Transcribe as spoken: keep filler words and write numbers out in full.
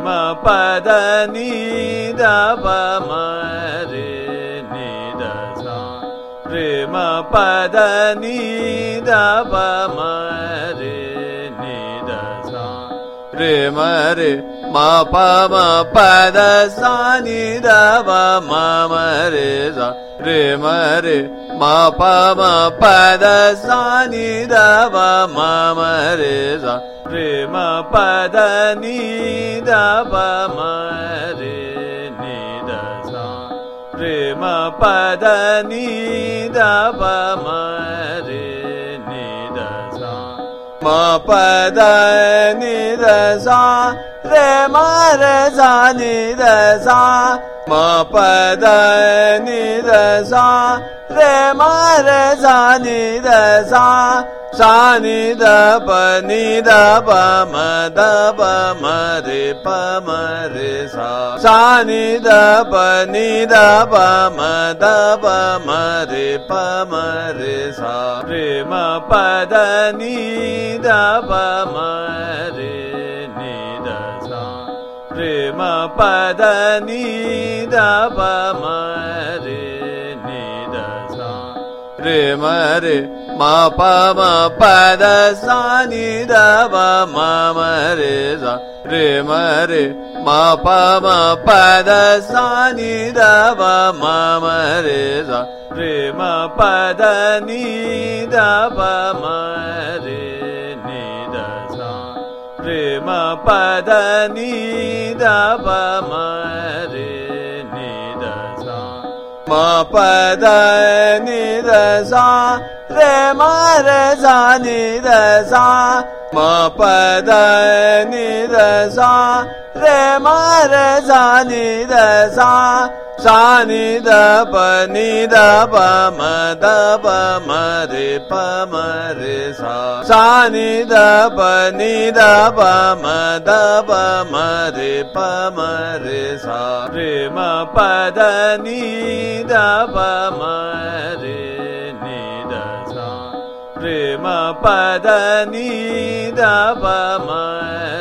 म पद नि द प म रे नि द सा रे म पद नि द प म रे नि द सा रे म रे म प म पद सा नि द प म म रे सा रे म रे म प म पद सा नि द प म म रे सा रे म पद नि द प म रे नि द सा रे म पद नि द प म रे नि द सा म पद नि द सा रे म रे सा नि द सा म पद नि द सा रे म रे सा नि द सा सा नि द प नि द प म द प म रे प म रे सा सा नि द प नि द प म द प म रे प म रे सा रे म पद नि द प म रे नि द सा रे म पद नि द प म रे नि द सा रे म रे म प म पद सा नि द प म म रे सा रे म रे म प म पद सा नि द प म म रे सा रे म पद नि द प म रे नि द सा रे म पद नि द प म रे नि द सा म पद नि द सा रे म रे सा नि द सा म पद नि द सा रे म रे सा नि द सा सा नि द प नि द प म द प म रे प म रे सा सा नि द प नि द प म द प म रे प म रे सा रे म पद नि द प म रे नि द सा रे म पद नि द प म